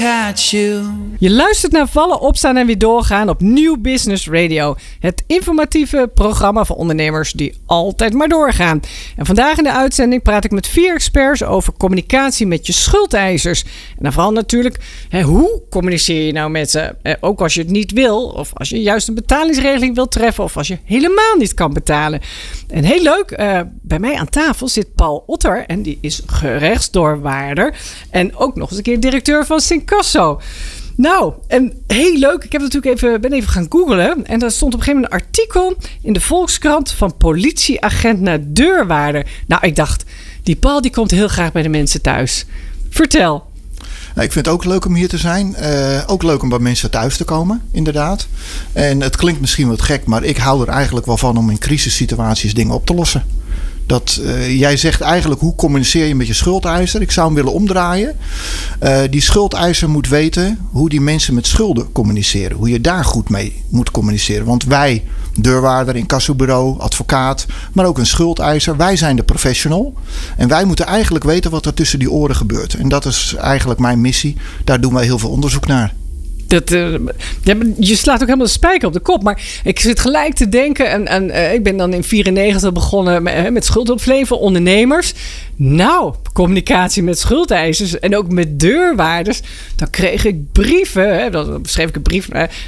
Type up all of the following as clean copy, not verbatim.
catch you. Je luistert naar Vallen, Opstaan en Weer Doorgaan op Nieuw Business Radio. Het informatieve programma voor ondernemers die altijd maar doorgaan. En vandaag in de uitzending praat ik met 4 experts over communicatie met je schuldeisers. En dan vooral natuurlijk, hoe communiceer je nou met ze? Ook als je het niet wil, of als je juist een betalingsregeling wilt treffen, of als je helemaal niet kan betalen. En heel leuk, bij mij aan tafel zit Paul Otter en die is gerechtsdoorwaarder en ook nog eens een keer directeur van Syncassso. Nou, en heel leuk. Ik heb natuurlijk ben even gaan googlen. En daar stond op een gegeven moment een artikel in de Volkskrant van politieagent naar deurwaarder. Nou, ik dacht, die Paul die komt heel graag bij de mensen thuis. Vertel. Nou, ik vind het ook leuk om hier te zijn. Ook leuk om bij mensen thuis te komen, inderdaad. En het klinkt misschien wat gek, maar ik hou er eigenlijk wel van om in crisissituaties dingen op te lossen. Jij zegt eigenlijk, hoe communiceer je met je schuldeiser? Ik zou hem willen omdraaien. Die schuldeiser moet weten hoe die mensen met schulden communiceren. Hoe je daar goed mee moet communiceren. Want wij, deurwaarder, incassobureau, advocaat, maar ook een schuldeiser, wij zijn de professional. En wij moeten eigenlijk weten wat er tussen die oren gebeurt. En dat is eigenlijk mijn missie. Daar doen wij heel veel onderzoek naar. Je slaat ook helemaal de spijker op de kop. Maar ik zit gelijk te denken. En ik ben dan in 1994 begonnen met schuldhulpverlening voor ondernemers. Nou, communicatie met schuldeisers en ook met deurwaarders. Dan kreeg ik brieven. Dan schreef ik een brief.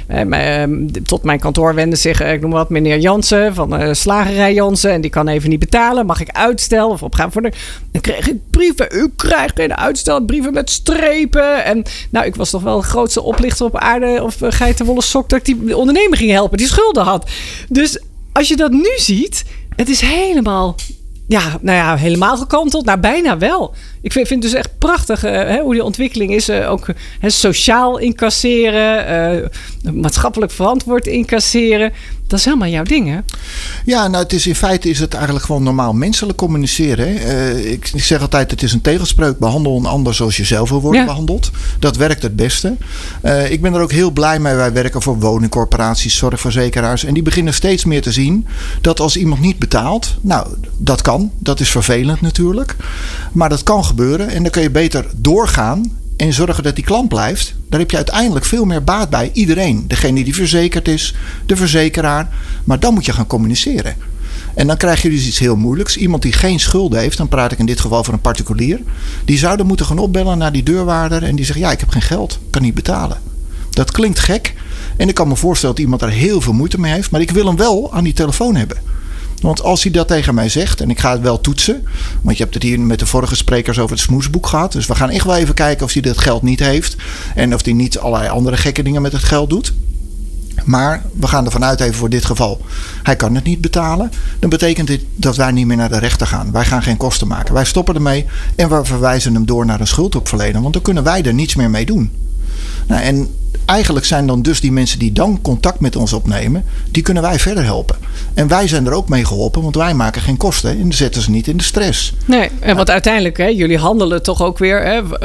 Tot mijn kantoor wende zich, ik noem wat, meneer Jansen van Slagerij Jansen. En die kan even niet betalen. Mag ik uitstellen of opgaan voor de... Dan kreeg ik brieven. U krijgt geen uitstel. Brieven met strepen. En nou, ik was toch wel de grootste oplichter op aarde. Of geitenwolle sok dat ik die ondernemer ging helpen. Die schulden had. Dus als je dat nu ziet. Het is helemaal... Ja, helemaal gekanteld. Nou, bijna wel. Ik vind het dus echt prachtig hoe die ontwikkeling is. Ook sociaal incasseren. Maatschappelijk verantwoord incasseren. Dat is helemaal jouw ding, hè? Ja, nou, in feite is het eigenlijk gewoon normaal menselijk communiceren. Ik zeg altijd, het is een tegelspreuk. Behandel een ander zoals je zelf wil worden behandeld. Dat werkt het beste. Ik ben er ook heel blij mee. Wij werken voor woningcorporaties, zorgverzekeraars. En die beginnen steeds meer te zien dat als iemand niet betaalt... Nou, dat kan. Dat is vervelend natuurlijk. Maar dat kan gebeuren. En dan kun je beter doorgaan en zorgen dat die klant blijft. Daar heb je uiteindelijk veel meer baat bij. Iedereen. Degene die verzekerd is, de verzekeraar. Maar dan moet je gaan communiceren. En dan krijg je dus iets heel moeilijks. Iemand die geen schulden heeft, dan praat ik in dit geval voor een particulier. Die zou dan moeten gaan opbellen naar die deurwaarder. En die zegt, ja, ik heb geen geld. Kan niet betalen. Dat klinkt gek. En ik kan me voorstellen dat iemand daar heel veel moeite mee heeft. Maar ik wil hem wel aan die telefoon hebben. Want als hij dat tegen mij zegt, en ik ga het wel toetsen. Want je hebt het hier met de vorige sprekers over het smoesboek gehad. Dus we gaan echt wel even kijken of hij dat geld niet heeft. En of hij niet allerlei andere gekke dingen met het geld doet. Maar we gaan ervan uit, even voor dit geval, hij kan het niet betalen. Dan betekent dit dat wij niet meer naar de rechter gaan. Wij gaan geen kosten maken. Wij stoppen ermee en we verwijzen hem door naar een schuldhulpverlener. Want dan kunnen wij er niets meer mee doen. Nou, en eigenlijk zijn dan dus die mensen die dan contact met ons opnemen, die kunnen wij verder helpen. En wij zijn er ook mee geholpen, want wij maken geen kosten en zetten ze niet in de stress. Nee, want uiteindelijk, jullie handelen toch ook weer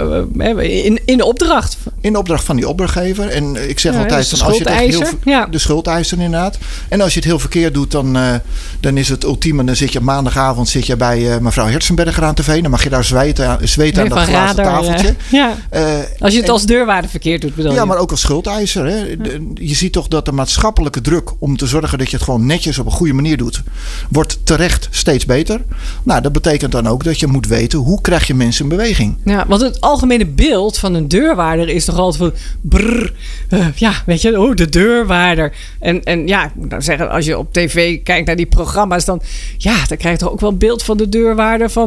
in opdracht. In opdracht van die opdrachtgever. En ik zeg altijd, dus als je het de schuldeiser inderdaad. En als je het heel verkeerd doet, dan is het ultieme. Dan zit je maandagavond bij mevrouw Herzenberger aan tv. Dan mag je daar zweten aan dat glazen tafeltje. Als je het als deurwaarder verkeerd doet, bedoel je? Ja, maar ook als schuldeiser. Hè. Je ziet toch dat de maatschappelijke druk om te zorgen dat je het gewoon netjes op een goede manier doet, wordt terecht steeds beter. Nou, dat betekent dan ook dat je moet weten, hoe krijg je mensen in beweging? Ja, want het algemene beeld van een deurwaarder is toch altijd van brrr, weet je, de deurwaarder. En ja, ik moet nou zeggen, als je op tv kijkt naar die programma's, dan krijg je toch ook wel een beeld van de deurwaarder van,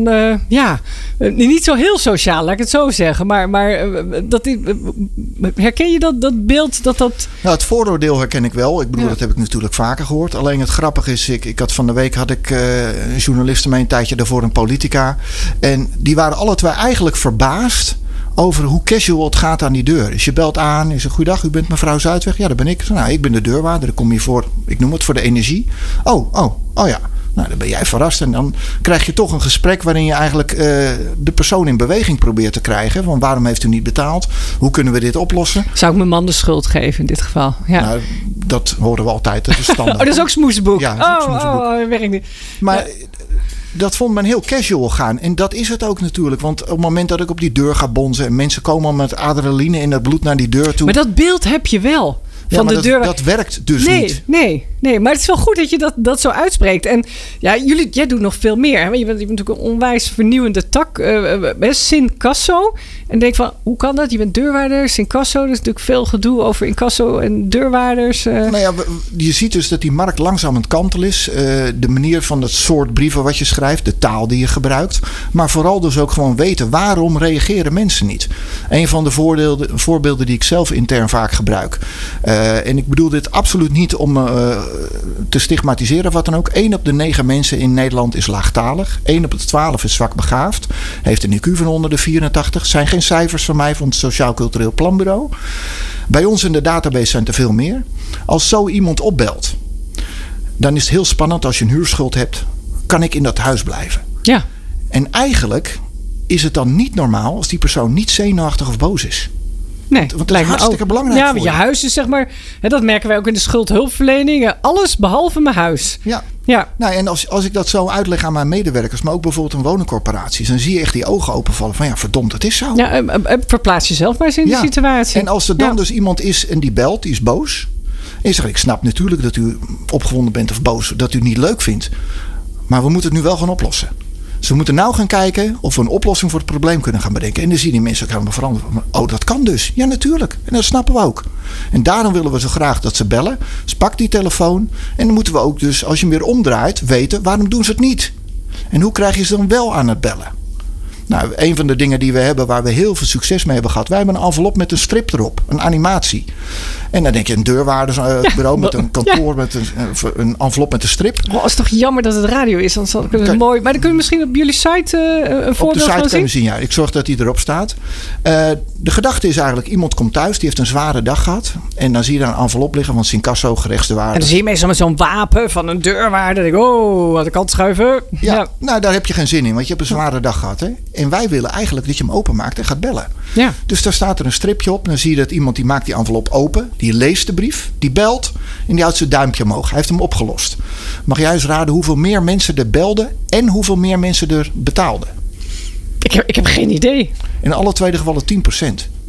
niet zo heel sociaal, laat ik het zo zeggen. Maar herken je dat beeld? Nou, het vooroordeel herken ik wel. Ik bedoel, dat heb ik natuurlijk vaker gehoord. Alleen het grappige is, ik had van de week een journalist mee een tijdje daarvoor een politica. En die waren alle twee eigenlijk verbaasd over hoe casual het gaat aan die deur. Dus je belt aan, je zegt, goeiedag, u bent mevrouw Zuidweg? Ja, dat ben ik. Nou, ik ben de deurwaarder, ik kom hier voor, ik noem het voor de energie. Oh ja. Nou, dan ben jij verrast. En dan krijg je toch een gesprek waarin je eigenlijk de persoon in beweging probeert te krijgen. Van waarom heeft u niet betaald? Hoe kunnen we dit oplossen? Zou ik mijn man de schuld geven in dit geval? Ja. Nou, Dat horen we altijd. Dat is standaard. Dat is ook smoesboek. Ja, dat is ook smoesboek. Dat werkt niet. Maar dat vond men heel casual gaan. En dat is het ook natuurlijk. Want op het moment dat ik op die deur ga bonzen en mensen komen al met adrenaline in het bloed naar die deur toe. Maar dat beeld heb je wel. Van de deur. Dat werkt dus niet. Nee, maar het is wel goed dat je dat zo uitspreekt. En ja, jij doet nog veel meer. Hè? Je bent natuurlijk een onwijs vernieuwende tak. Sincasso. En denk van, hoe kan dat? Je bent deurwaarder, Sincasso. Er is natuurlijk veel gedoe over incasso en deurwaarders. Nou ja, je ziet dus dat die markt langzaam aan het kantelen is. De manier van het soort brieven wat je schrijft. De taal die je gebruikt. Maar vooral dus ook gewoon weten, waarom reageren mensen niet? Een van de voorbeelden die ik zelf intern vaak gebruik. En ik bedoel dit absoluut niet om te stigmatiseren of wat dan ook. 1 op de 9 mensen in Nederland is laagtalig. 1 op de 12 is zwak begaafd. Heeft een IQ van onder de 84. Zijn geen cijfers van mij van het Sociaal Cultureel Planbureau. Bij ons in de database zijn er veel meer. Als zo iemand opbelt, dan is het heel spannend als je een huurschuld hebt. Kan ik in dat huis blijven? Ja. En eigenlijk is het dan niet normaal als die persoon niet zenuwachtig of boos is. Nee, want dat is hartstikke belangrijk. Ja, want je huis is zeg maar, dat merken wij ook in de schuldhulpverlening. Alles behalve mijn huis. Ja. Nou, en als ik dat zo uitleg aan mijn medewerkers, maar ook bijvoorbeeld een woningcorporatie, dan zie je echt die ogen openvallen van ja, verdomd, het is zo. Ja, verplaats jezelf maar eens in die situatie. En als er dan dus iemand is en die belt, die is boos. En je zegt, ik snap natuurlijk dat u opgewonden bent of boos, dat u het niet leuk vindt. Maar we moeten het nu wel gaan oplossen. Dus we moeten nou gaan kijken of we een oplossing voor het probleem kunnen gaan bedenken. En dan zie je die mensen ook helemaal veranderen. Oh, dat kan dus. Ja, natuurlijk. En dat snappen we ook. En daarom willen we zo graag dat ze bellen. Dus pak die telefoon. En dan moeten we ook dus, als je hem weer omdraait, weten waarom doen ze het niet. En hoe krijg je ze dan wel aan het bellen? Nou, een van de dingen die we hebben waar we heel veel succes mee hebben gehad. Wij hebben een envelop met een strip erop. Een animatie. En dan denk je een deurwaardersbureau met een kantoor met een envelop met een strip. Oh, het is toch jammer dat het radio is. Dan is het mooi. Maar dan kun je misschien op jullie site een voorbeeld van zien. Op de site kan je zien, ja. Ik zorg dat die erop staat. De gedachte is eigenlijk, iemand komt thuis. Die heeft een zware dag gehad. En dan zie je daar een envelop liggen van Sincasso, gerechtsdeurwaarder. En dan zie je meestal met zo'n wapen van een deurwaarder. Dan denk ik, oh, aan de kant schuiven. Ja, nou daar heb je geen zin in. Want je hebt een zware dag gehad. Hè? En wij willen eigenlijk dat je hem openmaakt en gaat bellen. Ja. Dus daar staat er een stripje op. En dan zie je dat iemand die maakt die envelop open. Die leest de brief. Die belt. En die houdt zijn duimpje omhoog. Hij heeft hem opgelost. Mag jij eens raden hoeveel meer mensen er belden. En hoeveel meer mensen er betaalden? Ik heb geen idee. In alle tweede gevallen 10%.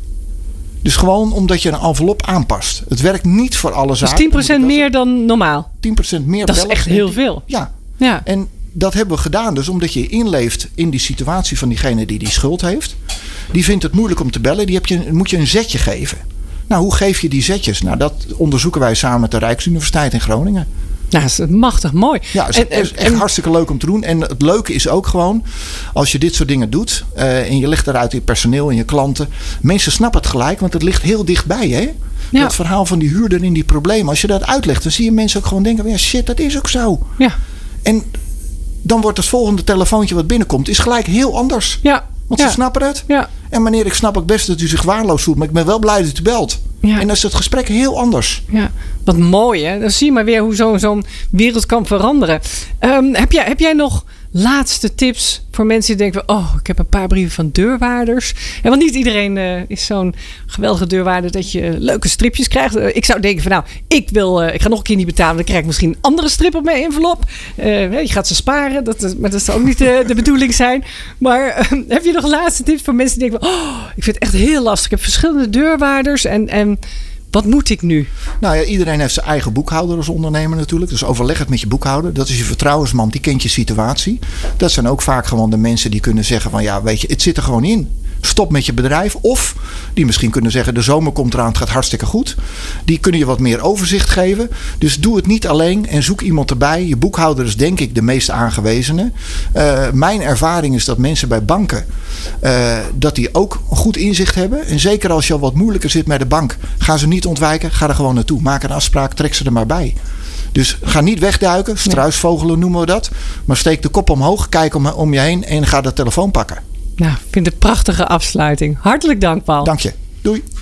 Dus gewoon omdat je een envelop aanpast. Het werkt niet voor alle zaken. Dus 10% meer dan normaal? 10% meer. Dat is echt heel veel. Ja. En dat hebben we gedaan dus omdat je inleeft in die situatie van diegene die schuld heeft. Die vindt het moeilijk om te bellen. Moet je een zetje geven. Nou, hoe geef je die zetjes? Nou, dat onderzoeken wij samen met de Rijksuniversiteit in Groningen. Nou, dat is machtig mooi. Ja, het is echt hartstikke leuk om te doen. En het leuke is ook gewoon, als je dit soort dingen doet en je legt eruit je personeel en je klanten. Mensen snappen het gelijk, want het ligt heel dichtbij, hè? Ja. Dat verhaal van die huurder in die problemen. Als je dat uitlegt, dan zie je mensen ook gewoon denken, ja shit, dat is ook zo. Ja. En dan wordt het volgende telefoontje wat binnenkomt, is gelijk heel anders. Ja. Want ze snappen het. Ja. En meneer, ik snap ook best dat u zich waardeloos voelt, maar ik ben wel blij dat u belt. Ja. En dan is het gesprek heel anders. Ja, wat mooi hè. Dan zie je maar weer hoe zo'n wereld kan veranderen. Heb jij nog laatste tips voor mensen die denken, oh, ik heb een paar brieven van deurwaarders. Ja, want niet iedereen is zo'n geweldige deurwaarder dat je leuke stripjes krijgt. Ik zou denken van nou, ik ga nog een keer niet betalen. Dan krijg ik misschien een andere strip op mijn envelop. Je gaat ze sparen. Maar dat zou ook niet de bedoeling zijn. Maar heb je nog laatste tips voor mensen die denken, oh, ik vind het echt heel lastig. Ik heb verschillende deurwaarders en wat moet ik nu? Nou ja, iedereen heeft zijn eigen boekhouder als ondernemer natuurlijk. Dus overleg het met je boekhouder. Dat is je vertrouwensman, die kent je situatie. Dat zijn ook vaak gewoon de mensen die kunnen zeggen van ja, weet je, het zit er gewoon in. Stop met je bedrijf. Of die misschien kunnen zeggen, de zomer komt eraan, het gaat hartstikke goed. Die kunnen je wat meer overzicht geven. Dus doe het niet alleen en zoek iemand erbij. Je boekhouder is denk ik de meest aangewezene. Mijn ervaring is dat mensen bij banken, dat die ook goed inzicht hebben. En zeker als je al wat moeilijker zit met de bank, gaan ze niet ontwijken. Ga er gewoon naartoe. Maak een afspraak, trek ze er maar bij. Dus ga niet wegduiken. Struisvogelen noemen we dat. Maar steek de kop omhoog, kijk om je heen en ga de telefoon pakken. Nou, ik vind het een prachtige afsluiting. Hartelijk dank, Paul. Dank je. Doei.